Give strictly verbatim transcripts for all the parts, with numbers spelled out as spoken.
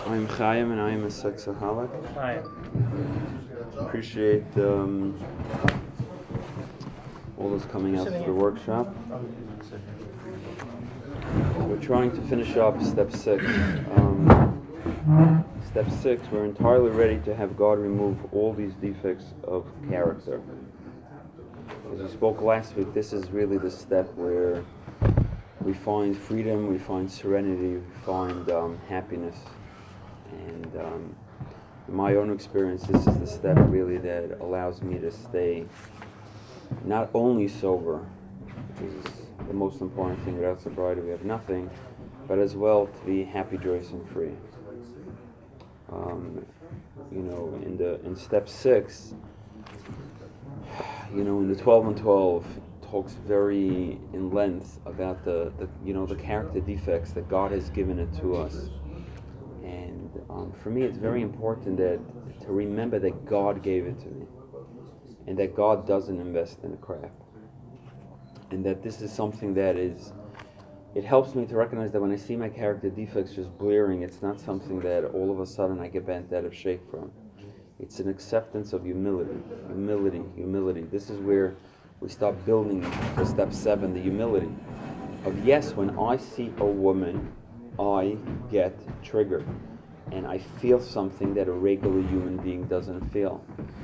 I'm Chaim and I'm a sexaholic. Hi. Appreciate um, all those coming out to the workshop. We're trying to finish up step six. Um, step six, we're entirely ready to have God remove all these defects of character. As we spoke last week, this is really the step where we find freedom, we find serenity, we find um, happiness. And um, in my own experience, this is the step really that allows me to stay not only sober, which is the most important thing. Without sobriety we have nothing, but as well to be happy, joyous, and free. Um, you know, in the in step six, you know, in the twelve and twelve, talks very in length about the, the you know the character defects that God has given it to us. And um, for me, it's very important that to remember that God gave it to me, and that God doesn't invest in the crap, and that this is something that is. It helps me to recognize that when I see my character defects just blearing, it's not something that all of a sudden I get bent out of shape from. It's an acceptance of humility, humility, humility. This is where we start building for step seven, the humility of yes, when I see a woman, I get triggered, and I feel something that a regular human being doesn't feel.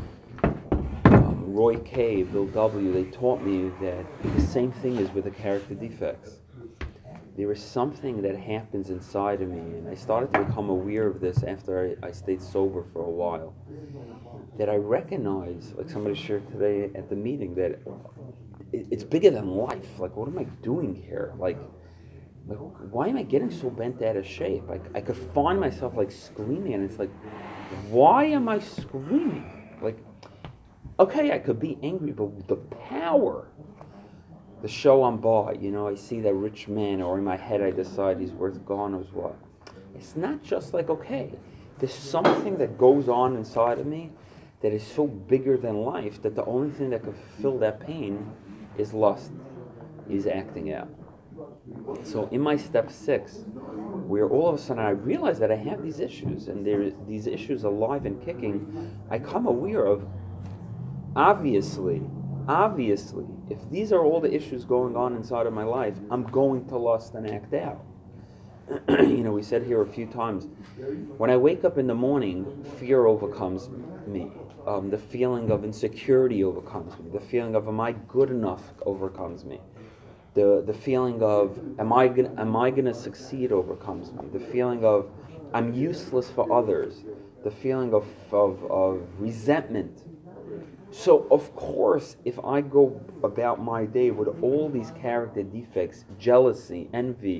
Um, Roy K., Bill W., they taught me that the same thing is with the character defects. There is something that happens inside of me, and I started to become aware of this after I, I stayed sober for a while, that I recognize, like somebody shared today at the meeting, that it, it's bigger than life. Like, what am I doing here? Like, like why am I getting so bent out of shape? I, I could find myself like screaming, and it's like, why am I screaming? Like, okay, I could be angry, but the power, the show I'm by, you know, I see that rich man, or in my head I decide he's worth God knows what. It's not just like, okay, there's something that goes on inside of me that is so bigger than life that the only thing that can fulfill that pain is lust, is acting out. So in my step six, where all of a sudden I realize that I have these issues, and there these issues alive and kicking, I come aware of, obviously, obviously, if these are all the issues going on inside of my life, I'm going to lust and act out. You know, we said here a few times, when I wake up in the morning, fear overcomes me. Um, the feeling of insecurity overcomes me. The feeling of am I good enough overcomes me. The the feeling of am I gonna, am I going to succeed overcomes me. The feeling of I'm useless for others. The feeling of, of, of resentment. So, of course, if I go about my day with all these character defects, jealousy, envy,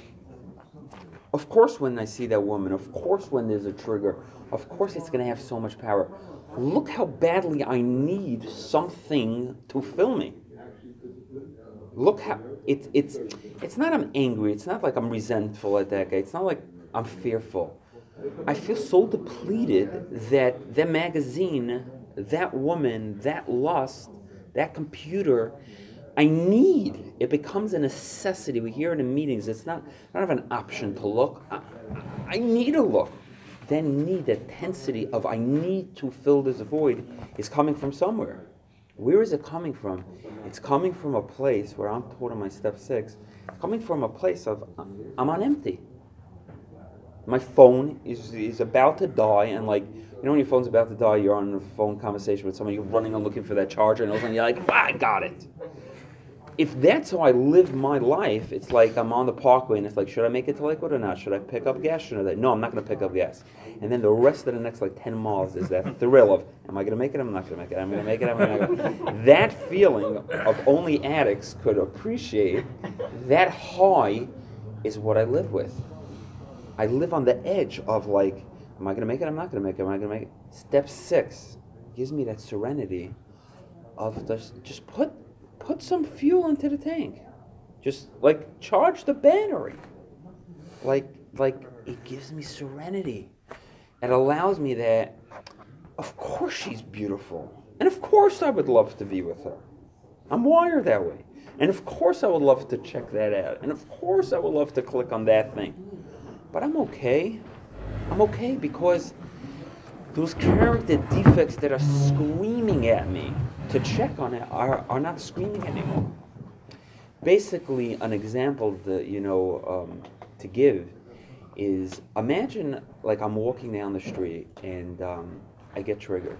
of course when I see that woman, of course when there's a trigger, of course it's going to have so much power. Look how badly I need something to fill me. Look how, it, it's it's not I'm angry, it's not like I'm resentful at that guy, it's not like I'm fearful. I feel so depleted that the magazine, that woman, that lust, that computer, I need. It becomes a necessity. We hear it in meetings. It's not, I don't have an option to look. I, I need to look. That need, that intensity of I need to fill this void is coming from somewhere. Where is it coming from? It's coming from a place where I'm taught in my step six. It's coming from a place of I'm on empty. My phone is is about to die, and like, you know when your phone's about to die, you're on a phone conversation with somebody, you're running and looking for that charger, and all of a sudden you're like, ah, I got it. If that's how I live my life, it's like I'm on the parkway, and it's like, should I make it to Lakewood or not? Should I pick up gas? Should I? No, I'm not going to pick up gas. And then the rest of the next like ten miles is that thrill of, am I going to make it? I'm not going to make it. I'm going to make it. I'm going to make it. That feeling of only addicts could appreciate, that high is what I live with. I live on the edge of like, am I going to make it? I'm not going to make it. Am I going to make it? Step six gives me that serenity of just, just put put some fuel into the tank. Just like charge the battery. Like like it gives me serenity. It allows me that, of course she's beautiful. And of course I would love to be with her. I'm wired that way. And of course I would love to check that out. And of course I would love to click on that thing. But I'm okay. I'm okay because those character defects that are screaming at me to check on it are, are not screaming anymore. Basically, an example that, you know, um, to give is, imagine like I'm walking down the street and um, I get triggered.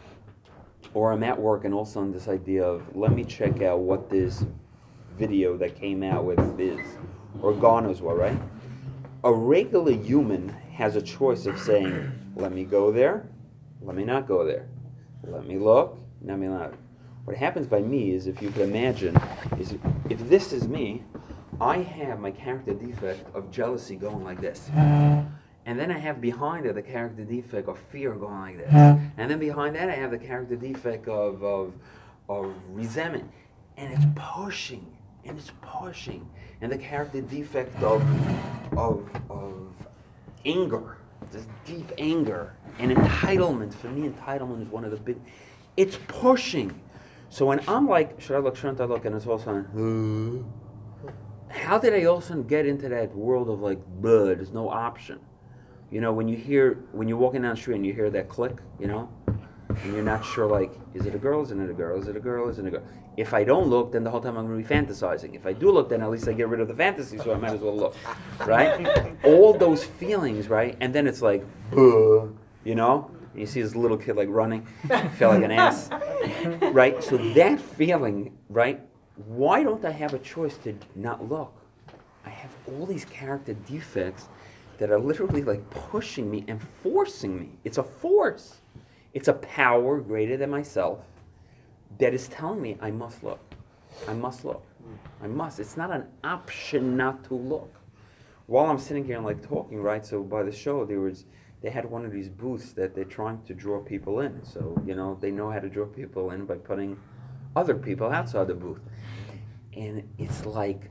Or I'm at work and all of a sudden this idea of, let me check out what this video that came out with is, or God knows what, right? A regular human has a choice of saying, let me go there, let me not go there. Let me look, let me not. What happens by me is, if you can imagine, is if this is me, I have my character defect of jealousy going like this. And then I have behind it the character defect of fear going like this. And then behind that I have the character defect of, of, of resentment. And it's pushing, and it's pushing. And the character defect of, of, of anger, this deep anger. And entitlement, for me entitlement is one of the big, it's pushing. So when I'm like, should I look, shouldn't I look, and it's all of a sudden, how did I all of a sudden get into that world of like, bleh, there's no option? You know, when you hear, when you're walking down the street and you hear that click, you know, and you're not sure, like, is it a girl, isn't it a girl, is it a girl, isn't it a girl? If I don't look, then the whole time I'm going to be fantasizing. If I do look, then at least I get rid of the fantasy, so I might as well look, right? All those feelings, right? And then it's like, bleh, you know? And you see this little kid, like, running, feel like an ass, right? So that feeling, right? Why don't I have a choice to not look? I have all these character defects that are literally like pushing me and forcing me. It's a force. It's a power greater than myself that is telling me I must look. I must look. I must. It's not an option not to look. While I'm sitting here and like talking, right? So by the show, there was they had one of these booths that they're trying to draw people in. So, you know, they know how to draw people in by putting other people outside the booth. And it's like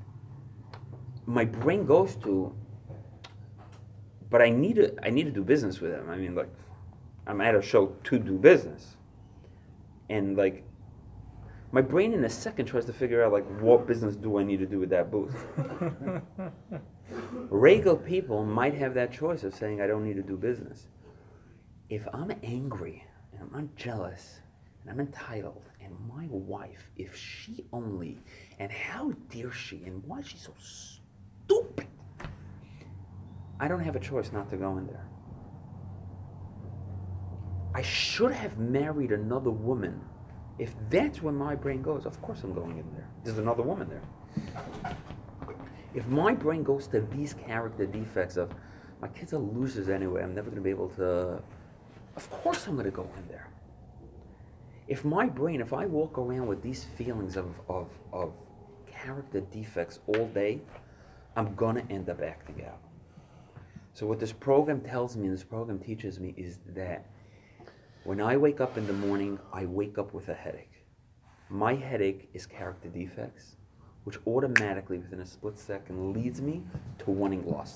my brain goes to, but I need to I need to do business with them. I mean, like, I'm at a show to do business. And like my brain in a second tries to figure out like what business do I need to do with that booth. Regal people might have that choice of saying I don't need to do business. If I'm angry and I'm jealous and I'm entitled, and my wife, if she only, and how dare she, and why is she so stupid? I don't have a choice not to go in there. I should have married another woman. If that's where my brain goes, of course I'm going in there. There's another woman there. If my brain goes to these character defects of, my kids are losers anyway, I'm never going to be able to, of course I'm going to go in there. If my brain, if I walk around with these feelings of, of, of character defects all day, I'm going to end up acting out. So what this program tells me, and this program teaches me, is that when I wake up in the morning, I wake up with a headache. My headache is character defects, which automatically, within a split second, leads me to wanting lust.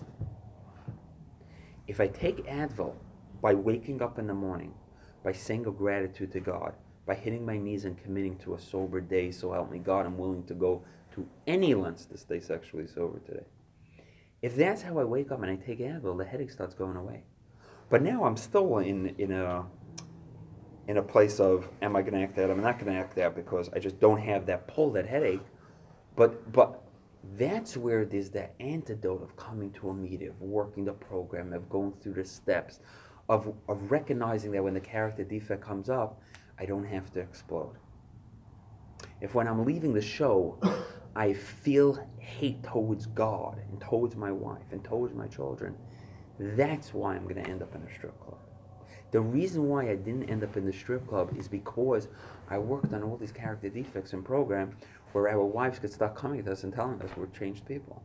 If I take Advil by waking up in the morning, by saying a gratitude to God, by hitting my knees and committing to a sober day, so help me God, I'm willing to go to any lengths to stay sexually sober today. If that's how I wake up and I take Advil, the headache starts going away. But now I'm still in, in a in a place of, am I going to act out? I'm not going to act out because I just don't have that pull, that headache. But but that's where there's that antidote of coming to a meeting, of working the program, of going through the steps, of, of recognizing that when the character defect comes up, I don't have to explode. If when I'm leaving the show, I feel hate towards God and towards my wife and towards my children, that's why I'm going to end up in a strip club. The reason why I didn't end up in the strip club is because I worked on all these character defects in program where our wives could start coming to us and telling us we're changed people.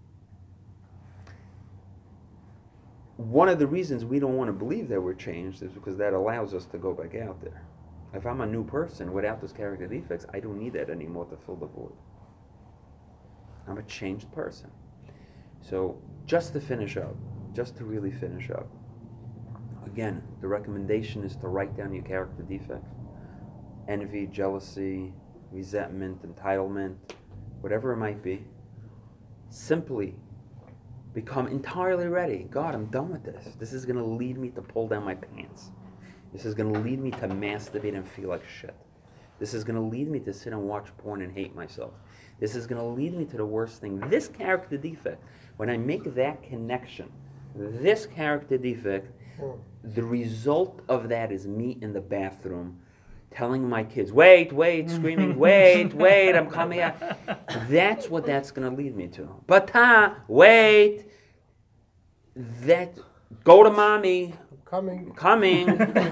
One of the reasons we don't want to believe that we're changed is because that allows us to go back out there. If I'm a new person without those character defects, I don't need that anymore to fill the void. I'm a changed person. So just to finish up, just to really finish up, again, the recommendation is to write down your character defects. Envy, jealousy, resentment, entitlement, whatever it might be. Simply become entirely ready. God, I'm done with this. This is going to lead me to pull down my pants. This is going to lead me to masturbate and feel like shit. This is going to lead me to sit and watch porn and hate myself. This is going to lead me to the worst thing. This character defect, when I make that connection, this character defect, the result of that is me in the bathroom telling my kids, wait, wait, screaming, wait, wait, I'm coming out. That's what that's going to lead me to. Bata, wait. That, go to mommy. Coming. Coming.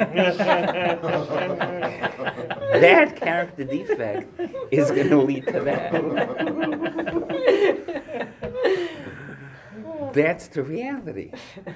That character defect is going to lead to that. That's the reality.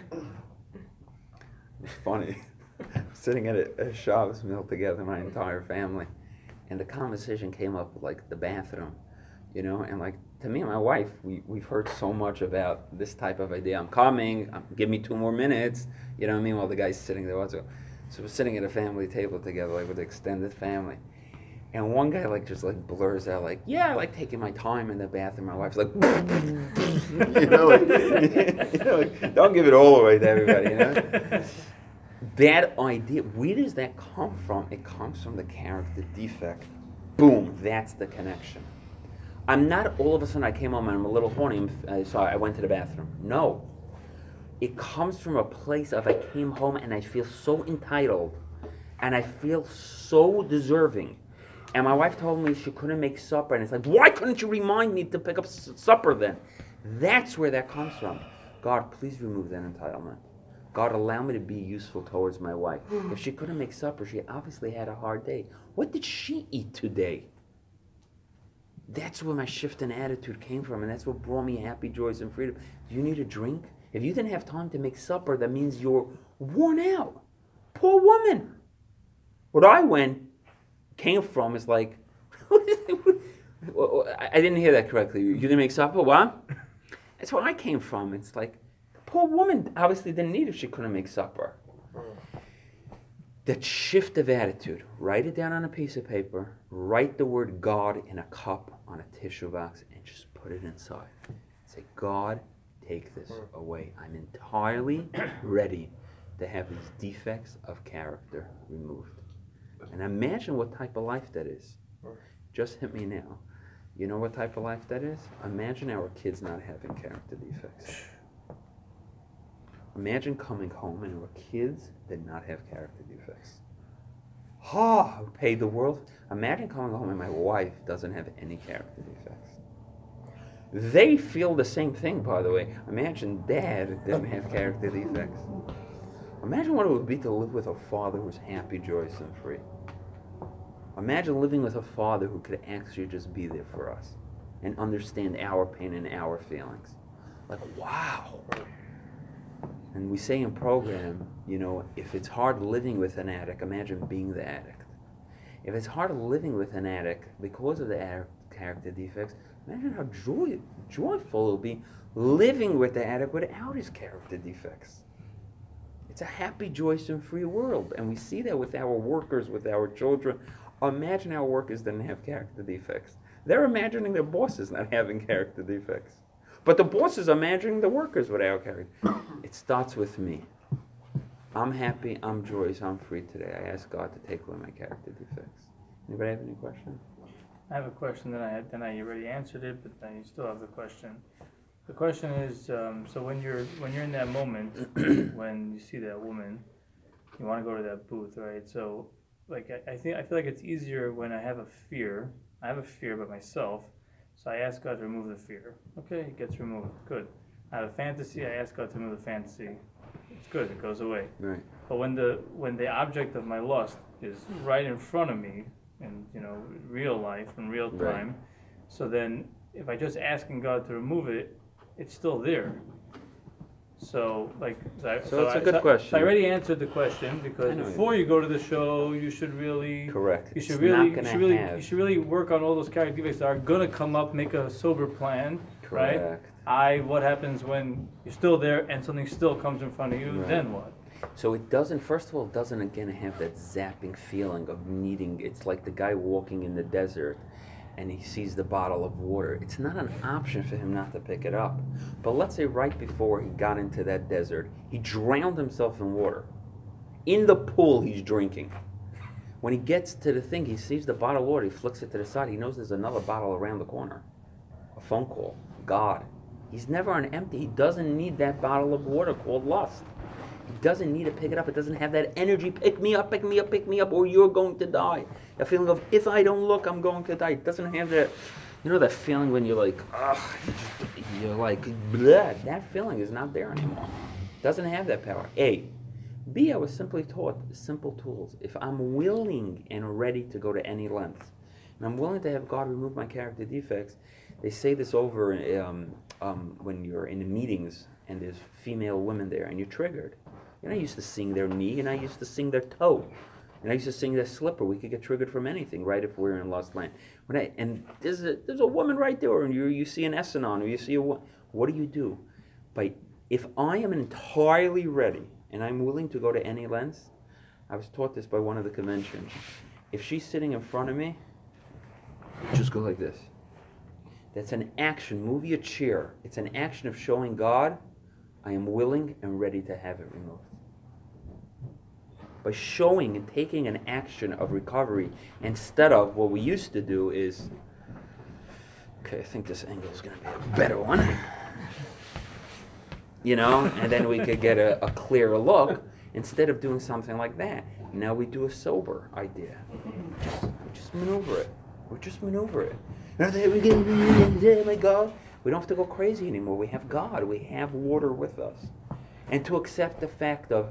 It's funny. Sitting at a, a Shabbos meal together, my entire family, and the conversation came up like the bathroom, you know, and like to me and my wife, we, we've heard so much about this type of idea. I'm coming, um, give me two more minutes, you know what I mean, while the guy's sitting there. So, so we're sitting at a family table together, like with the extended family. And one guy like just like blurs out like, yeah, I like taking my time in the bathroom. My wife's like, you know, like, you know, like, don't give it all away to everybody, you know. That idea, where does that come from? It comes from the character defect. Boom, that's the connection. I'm not all of a sudden I came home and I'm a little horny, uh, so I went to the bathroom. No. It comes from a place of I came home and I feel so entitled and I feel so deserving. And my wife told me she couldn't make supper, and it's like, why couldn't you remind me to pick up s- supper then? That's where that comes from. God, please remove that entitlement. God, allow me to be useful towards my wife. If she couldn't make supper, she obviously had a hard day. What did she eat today? That's where my shift in attitude came from, and that's what brought me happy, joys, and freedom. Do you need a drink? If you didn't have time to make supper, that means you're worn out. Poor woman. What I went came from is like, I didn't hear that correctly. You didn't make supper? What? That's where I came from. It's like, poor woman obviously didn't need it if she couldn't make supper. That shift of attitude, write it down on a piece of paper, write the word God in a cup on a tissue box, and just put it inside. Say, God, take this away. I'm entirely ready to have these defects of character removed. And imagine what type of life that is. Just hit me now. You know what type of life that is? Imagine our kids not having character defects. Imagine coming home and our kids did not have character defects. Ha! Oh, paid the world. Imagine coming home and my wife doesn't have any character defects. They feel the same thing, by the way. Imagine dad didn't have character defects. Imagine what it would be to live with a father who's happy, joyous, and free. Imagine living with a father who could actually just be there for us and understand our pain and our feelings. Like, wow. And we say in program, you know, if it's hard living with an addict, imagine being the addict. If it's hard living with an addict because of the addict character defects, imagine how joy, joyful it will be living with the addict without his character defects. It's a happy, joyous, and free world. And we see that with our workers, with our children. Imagine our workers didn't have character defects. They're imagining their bosses not having character defects. But the bosses are imagining the workers without character. It starts with me. I'm happy, I'm joyous, I'm free today. I ask God to take away my character defects. Anybody have any questions? I have a question that I had, then I already answered it, but then you still have the question. The question is, um, so when you're when you're in that moment, when you see that woman, you want to go to that booth, right? So, like I, I think I feel like it's easier when I have a fear. I have a fear about myself, so I ask God to remove the fear. Okay, it gets removed. Good. I have a fantasy. I ask God to remove the fantasy. It's good. It goes away. Right. But when the when the object of my lust is right in front of me, in you know real life in real time, Right. so then if I just asking God to remove it, it's still there. So like so, I, So it's I, a good so, question. So I already answered the question because I know before you- you go to the show, you should really Correct. You should It's really not you gonna should really have- you should really work on all those character defects that are gonna come up. Make a sober plan, right? Correct. I what happens when you're still there and something still comes in front of you? Right. Then what? So it doesn't, first of all, it doesn't again have that zapping feeling of needing, it's like the guy walking in the desert and he sees the bottle of water, it's not an option for him not to pick it up. But let's say right before he got into that desert, he drowned himself in water. In the pool he's drinking. When he gets to the thing, he sees the bottle of water, he flicks it to the side, he knows there's another bottle around the corner. A phone call. God. He's never on empty. He doesn't need that bottle of water called lust. He doesn't need to pick it up. It doesn't have that energy, pick me up, pick me up, pick me up, or you're going to die. The feeling of, if I don't look, I'm going to die. It doesn't have that, you know that feeling when you're like, ugh, you're like, blah. That feeling is not there anymore. It doesn't have that power. A. B, I was simply taught simple tools. If I'm willing and ready to go to any lengths, and I'm willing to have God remove my character defects, they say this over um, um, when you're in the meetings and there's female women there and you're triggered. You know, I used to sing their knee and I used to sing their toe. And I used to sing their slipper. We could get triggered from anything, right, if we're in Lost Land. When I, and there's a, there's a woman right there, and you you see an S on, or you see a, what do you do? By, if I am entirely ready, and I'm willing to go to any lengths, I was taught this by one of the conventions. If she's sitting in front of me, just go like this. That's an action. Move your chair. It's an action of showing God, I am willing and ready to have it removed. By showing and taking an action of recovery, instead of what we used to do is, okay, I think this angle is going to be a better one. You know, and then we could get a, a clearer look instead of doing something like that. Now we do a sober idea. Just, we just maneuver it. We just maneuver it. Oh, there we go. Oh my God. We don't have to go crazy anymore. We have God. We have water with us. And to accept the fact of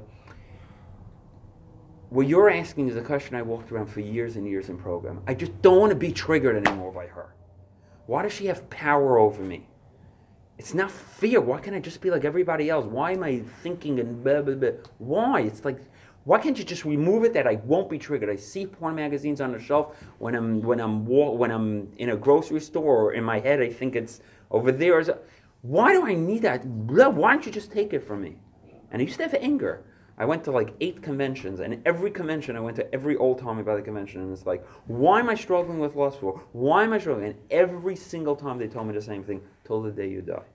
what you're asking is a question I walked around for years and years in program. I just don't want to be triggered anymore by her. Why does she have power over me? It's not fear. Why can't I just be like everybody else? Why am I thinking and blah, blah, blah? Why? It's like, why can't you just remove it that I won't be triggered? I see porn magazines on the shelf when I'm when I'm when I'm in a grocery store, or in my head I think it's over there. Why do I need that? Why don't you just take it from me? And I used to have anger. I went to like eight conventions, and every convention I went to every old Tommy Valley convention, and it's like, why am I struggling with lust for? Why am I struggling? And every single time they told me the same thing, till the day you die.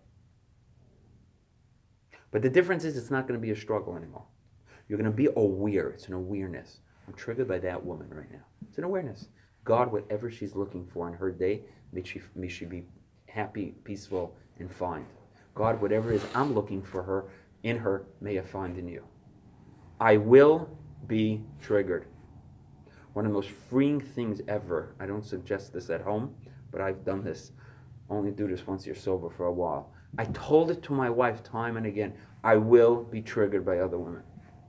But the difference is it's not going to be a struggle anymore. You're going to be aware. It's an awareness. I'm triggered by that woman right now. It's an awareness. God, whatever she's looking for in her day, may she, may she be happy, peaceful, and find. God, whatever it is I'm looking for her, in her, may I find in you. I will be triggered. One of the most freeing things ever. I don't suggest this at home, but I've done this. Only do this once you're sober for a while. I told it to my wife time and again. I will be triggered by other women.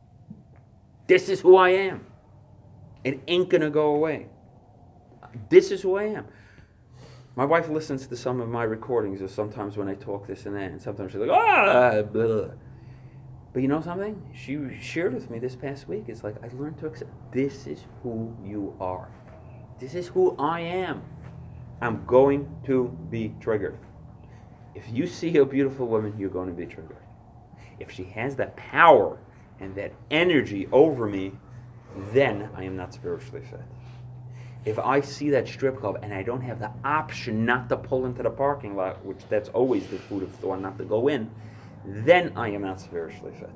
This is who I am. It ain't gonna go away. This is who I am. My wife listens to some of my recordings, or sometimes when I talk this and that, and sometimes she's like, ah, blah. But you know something? She shared with me this past week. It's like, I learned to accept, this is who you are. This is who I am. I'm going to be triggered. If you see a beautiful woman, you're going to be triggered. If she has that power and that energy over me, then I am not spiritually fit. If I see that strip club and I don't have the option not to pull into the parking lot, which that's always the food of thought, not to go in, then I am not spiritually fit.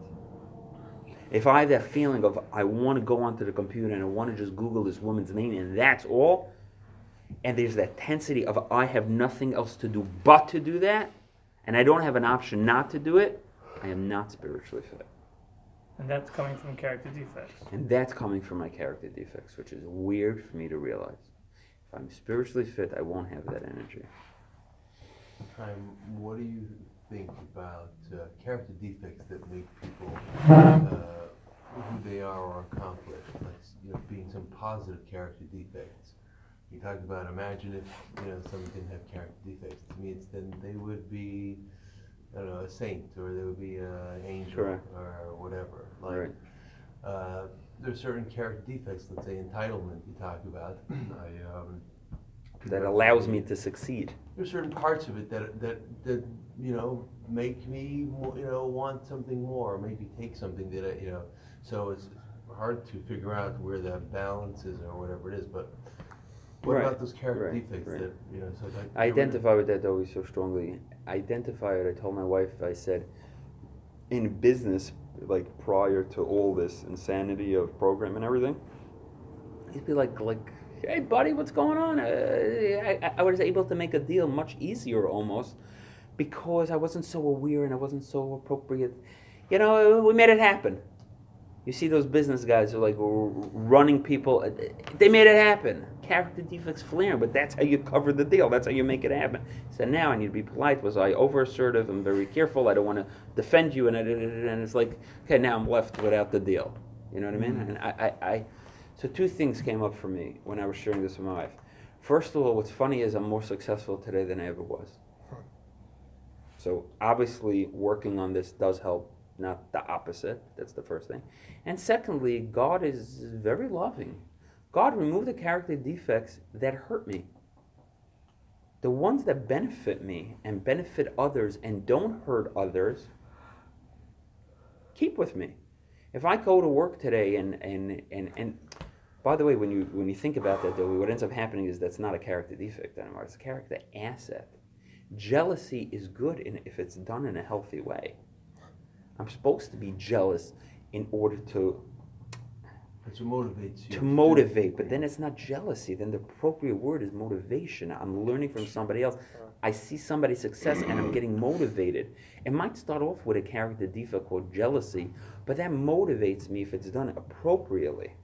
If I have that feeling of I want to go onto the computer and I want to just Google this woman's name and that's all, and there's that tensity of I have nothing else to do but to do that, and I don't have an option not to do it, I am not spiritually fit. And that's coming from character defects. And that's coming from my character defects, which is weird for me to realize. If I'm spiritually fit, I won't have that energy. Um, what do you think about uh, character defects that make people uh, who they are or accomplish, like, you know, being some positive character defects? You talked about, imagine if, you know, someone didn't have character defects. To me, it's then they would be, I don't know, a saint, or they would be an angel, Correct. or whatever. Like, Right. uh, there's certain character defects. Let's say entitlement. You talk about. I, um, That allows me to succeed. There's certain parts of it that that that you know make me you know want something more, or maybe take something that I, you know. So it's hard to figure out where that balance is or whatever it is. But What Right, about those character right, defects right. that, you know, so like. I identify with that always so strongly. Identify it. I told my wife, I said, in business, like prior to all this insanity of program and everything, he'd be like, like, hey buddy, what's going on? Uh, I, I was able to make a deal much easier almost because I wasn't so aware and I wasn't so appropriate. You know, we made it happen. You see those business guys who are like running people. They made it happen. Character defects flaring, but that's how you cover the deal. That's how you make it happen. So now I need to be polite. Was I over assertive? I'm very careful. I don't want to defend you. And, I, and it's like, okay, now I'm left without the deal. You know what I mean? And I, I, I, so two things came up for me when I was sharing this with my wife. First of all, what's funny is I'm more successful today than I ever was. So obviously working on this does help. Not the opposite. That's the first thing. And secondly, God is very loving. God removed the character defects that hurt me. The ones that benefit me and benefit others and don't hurt others, keep with me. If I go to work today and and and, and by the way, when you when you think about that, though, what ends up happening is that's not a character defect anymore. It's a character asset. Jealousy is good in, if it's done in a healthy way. I'm supposed to be jealous in order to It motivates you. to motivate, but then it's not jealousy. Then the appropriate word is motivation. I'm learning from somebody else. I see somebody's success and I'm getting motivated. It might start off with a character defect called jealousy, but that motivates me if it's done appropriately.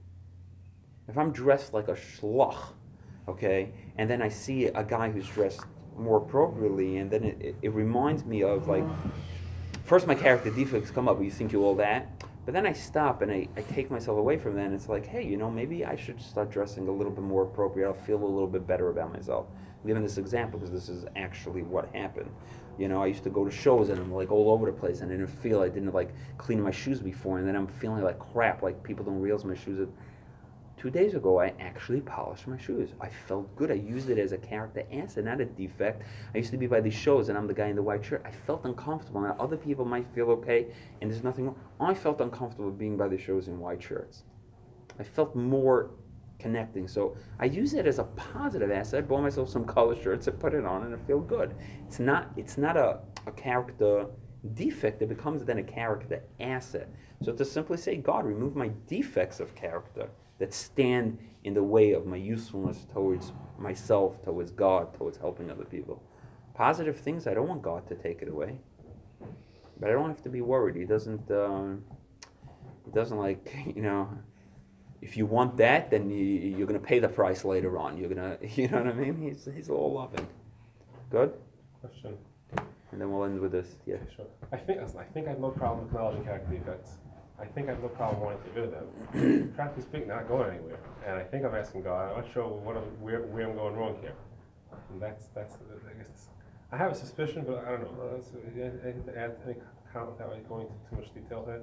If I'm dressed like a schlock, okay, and then I see a guy who's dressed more appropriately, and then it, it, it reminds me of like, first my character defects come up, you think you all that, but then I stop and I, I take myself away from that and it's like, hey, you know, maybe I should start dressing a little bit more appropriate. I'll feel a little bit better about myself. I'm giving this example because this is actually what happened. You know, I used to go to shows and I'm like all over the place and I didn't feel, I didn't like clean my shoes before, and then I'm feeling like crap, like people don't realize my shoes are. Two days ago, I actually polished my shoes. I felt good. I used it as a character asset, not a defect. I used to be by these shows, and I'm the guy in the white shirt. I felt uncomfortable. Now, other people might feel okay, and there's nothing wrong. I felt uncomfortable being by the shows in white shirts. I felt more connecting. So I use it as a positive asset. I bought myself some color shirts. I put it on, and I feel good. It's not. It's not a, a character defect. It becomes then a character asset. So to simply say, God, remove my defects of character that stand in the way of my usefulness towards myself, towards God, towards helping other people. Positive things, I don't want God to take it away. But I don't have to be worried. He doesn't, um, he doesn't like, you know, if you want that, then you, you're going to pay the price later on. You're going to, you know what I mean? He's, he's all loving. Good? Question. And then we'll end with this. Yeah. Okay, sure. I think I think I have no problem acknowledging character defects. I think I have no problem wanting to get rid of them. Practically speaking, not going anywhere. And I think I'm asking God. I'm not sure what I'm, where where I'm going wrong here. And that's that's I guess that's, I have a suspicion, but I don't know. That's, anything to add? Any comment without going into too much detail here?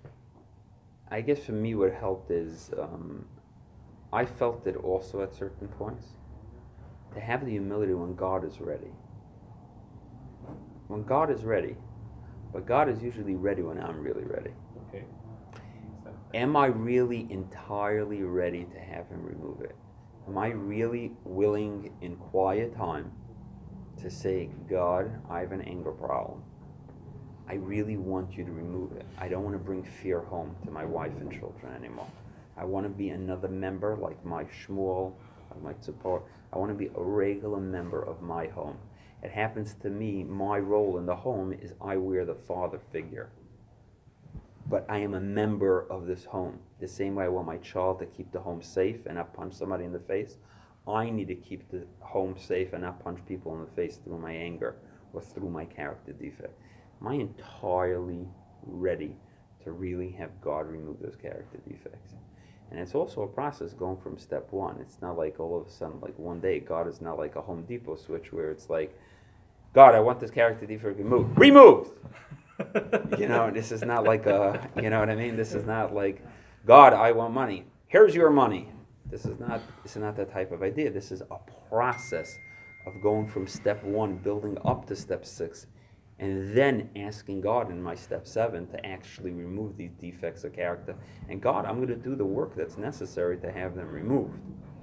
I guess for me what helped is um, I felt it also at certain points to have the humility when God is ready. When God is ready, but God is usually ready when I'm really ready. Okay. So, Am I really entirely ready to have Him remove it? Am I really willing in quiet time to say, God, I have an anger problem. I really want you to remove it. I don't want to bring fear home to my wife and children anymore. I want to be another member like my Shmuel, like my Tzipor. I want to be a regular member of my home. It happens to me, my role in the home is I wear the father figure. But I am a member of this home. The same way I want my child to keep the home safe and not punch somebody in the face, I need to keep the home safe and not punch people in the face through my anger or through my character defect. Am I entirely ready to really have God remove those character defects? And it's also a process going from step one. It's not like all of a sudden, like one day, God is not like a Home Depot switch where it's like, God, I want this character defect removed. Removed! You know, this is not like a, you know what I mean? This is not like, God, I want money. Here's your money. This is not, this is not that type of idea. This is a process of going from step one, building up to step six, and then asking God in my step seven to actually remove these defects of character. And God, I'm going to do the work that's necessary to have them removed.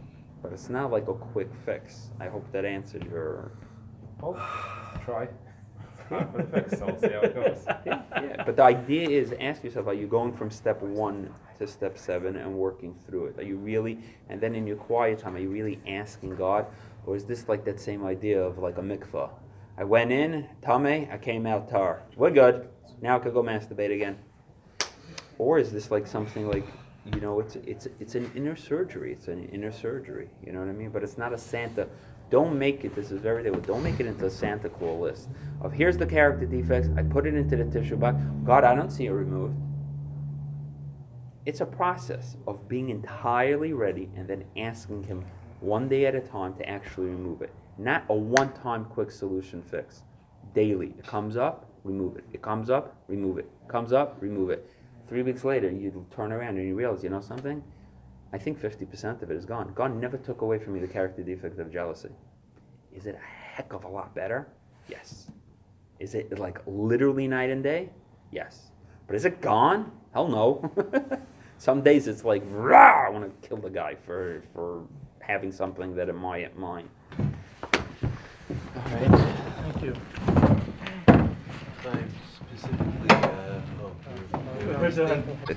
but it's not like a quick fix. I hope that answered your. Well, try. It's not a quick fix, so we'll see how it goes. Yeah, yeah. But the idea is, ask yourself: are you going from step one to step seven and working through it? Are you really? And then in your quiet time, are you really asking God, or is this like that same idea of like a mikvah? I went in, tame, I came out tar. We're good. Now I could go masturbate again. Or is this like something like, you know, it's it's it's an inner surgery. It's an inner surgery. You know what I mean? But it's not a Santa. Don't make it. This is very difficult. Don't make it into a Santa Claus list of here's the character defects. I put it into the tissue box. God, I don't see it removed. It's a process of being entirely ready and then asking Him one day at a time to actually remove it. Not a one-time quick solution fix. Daily. It comes up, remove it. It comes up, remove it. It comes up, remove it. Three weeks later, you turn around and you realize, you know something? I think fifty percent of it is gone. God never took away from me the character defect of jealousy. Is it a heck of a lot better? Yes. Is it like literally night and day? Yes. But is it gone? Hell no. Some days it's like, rah, I want to kill the guy for, for having something that in my mind. All right. Thank you. I'm specifically, uh, oh, you're- We're done.